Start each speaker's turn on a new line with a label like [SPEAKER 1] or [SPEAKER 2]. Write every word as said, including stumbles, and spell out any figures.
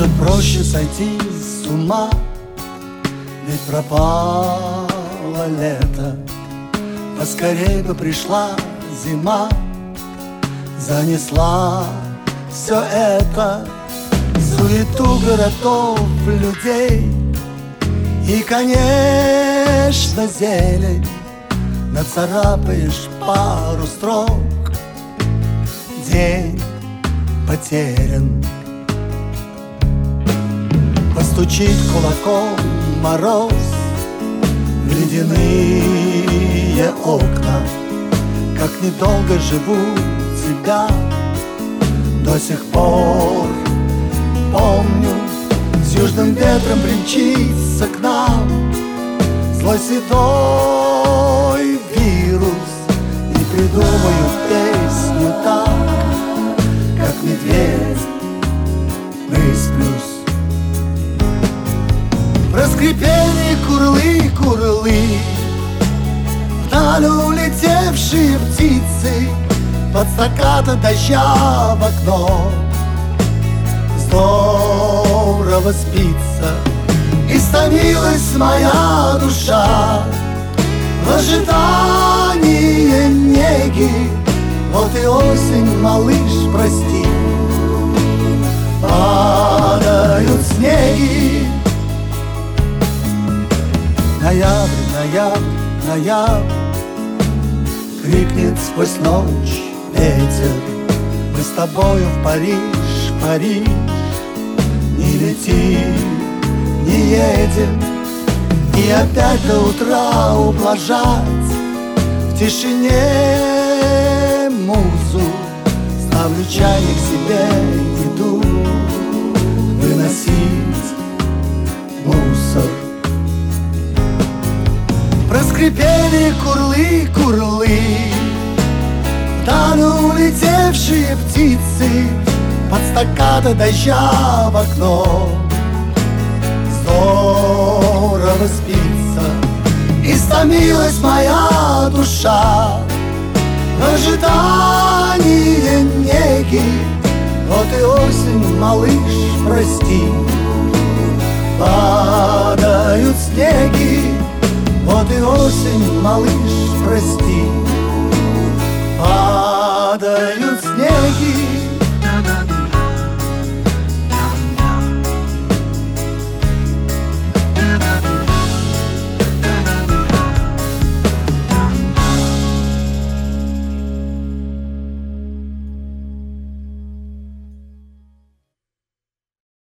[SPEAKER 1] Может, проще сойти с ума, ведь пропало лето. Поскорей бы пришла зима, занесла все это, суету городов, людей и, конечно, зелень. Нацарапаешь пару строк, день потерян. Постучит кулаком мороз в ледяные окна. Как недолго живу тебя, до сих пор помню. С южным ветром примчится к нам злой седой вирус. Не придумаю песню так, как медведь прысплюсь. Проскрипели курлы, курлы, вдаль улетевшие птицы, под стаккато дождя в окно. Здорово спится, истомилась моя душа в ожидании неги. Вот и осень, малыш, прости, падают снеги. Ноябрь, ноябрь, ноябрь, крикнет сквозь ночь ветер. Мы с тобою в Париж, в Париж не летим, не едем. И опять до утра ублажать в тишине музу. Ставлю чайник себе, иду выносить мусор. Проскрипели курлы, курлы, вдаль улетевшие птицы, под стаккато дождя в окно. Здорово спится, истомилась моя душа в ожидании неги. Вот и осень, малыш, прости, падают снеги. Вот и осень, малыш, прости, падают снеги.